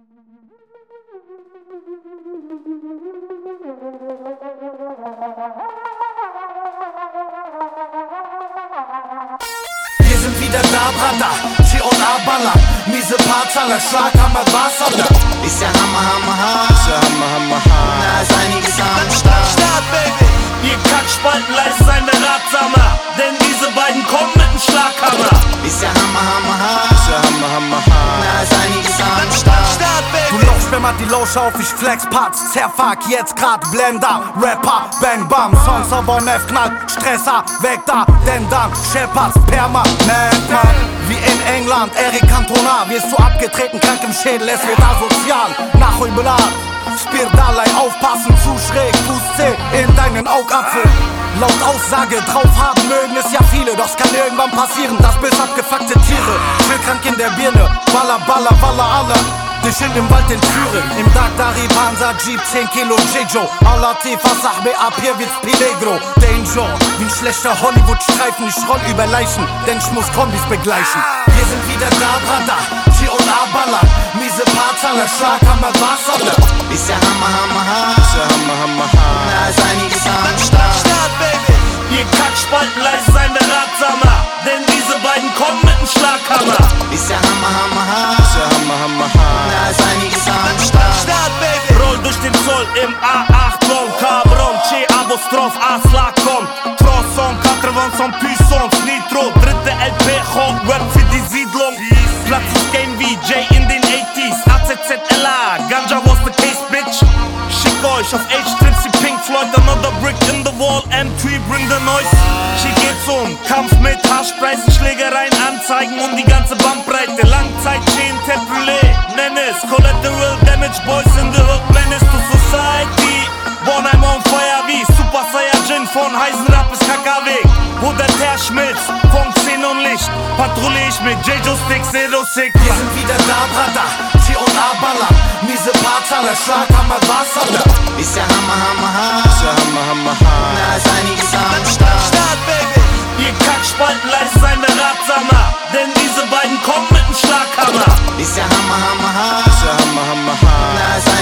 Wir sind wieder da, Brada, G und A-Baller, miese Paarzaller, Schlaghammer, Wasserler. Ist ja Hammer, ist ja Hammer, na ist einiges am Start, Baby. Ihr Kackspalten, leise seine Ratsamer, denn diese beiden kommen mit dem Schlaghammer. Ist ja Hammer, ist ja Hammer, na ist einiges am Start, Baby. Du Loch, sperrt die Losch auf, ich flex Parts, zerfuck jetzt grad Blender, Rapper, Bang Bam, Songs auf F knallt, Stresser, weg da, denn dann Shepherds, permanent, Mann. Wie in England, Eric Cantona, wirst du abgetreten, krank im Schädel, es wird asozial, Nachholbelag, Spirdalei, aufpassen, zu schräg, Fuß C in deinen Augapfel. Laut Aussage drauf haben mögen es ja viele, doch es kann irgendwann passieren, das Bild abgefuckte Tiere. Schillkrank in der Birne, Baller, Baller, Baller, alle. Dich in dem Wald entführen, im Dagdari, Panzer, Jeep, 10 Kilo, J-Joe. Allah Tifa, Sahbe, ab hier wird's Peligro. Danger, wie ein schlechter Hollywood-Streifen, ich roll über Leichen, denn ich muss Kombis begleichen. Wir sind wieder da, Brada, G und A-Baller, miese Paarzaller, Schlaghammer, Wasserler. Ist ja Hammer, ist ja Hammer, na ist einiges am Start, Baby. Ihr Kackspalten, leise seine Ratsamer, denn diese beiden kommen mit dem Schlaghammer. Ist ja Hammer, ist ja Hammer, na ist einiges am Start, Baby. Roll durch den Zoll im A8 Long Cabron, Che Apostroph, Aslakon, Trosson, 80 Puissance, Nitro, dritte LP, Hot Rap für die Siedlung. Platz ist Game wie Jay in den 80s, AZZLA, Ganja was the case, bitch. Schick euch auf H-Trips wie Pink Floyd, another brick in the wall, M3 bring the noise. Hier geht's Kampf mit Haschpreisen, Schlägereien, Anzeigen und die ganze Bandbreite. Langzeit, Chain, Brûlé, Menace, Collateral Damage, Boys in the Hood, Menace to Society. Born I'm on fire wie Super Saiyajin von Heisenrap bis KKW. Wo der Teer schmilzt, von Xenon Licht, patrouille ich mit J-Joe-Sticks, Zero Sick. Wir sind wieder da, Brada, G und A-Baller, miese Paarzaller, Schlaghammer, Wasserler. Ist ja Hammer, ist ja Hammer, na ist einiges am Start, Baby. Ihr Kackspalten, leise seine Ratsamer, denn diese beiden kommen mit dem Schlaghammer. Ist ja Hammer, ist ja Hammer, na ist